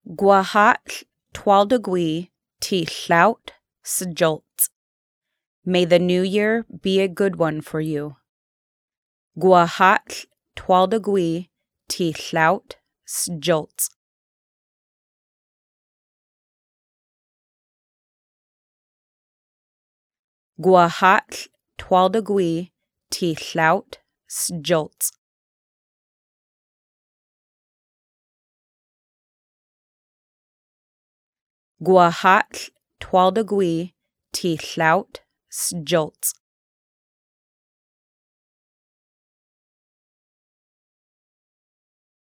Gwahatl twaldagui ti llaut sjolt. May the new year be a good one for you. Gwahatl twaldagui ti llaut sjolt. Gwahatl twaldagui ti llaut sjolt. Gwahatl twaldagui ti llaut sjolt.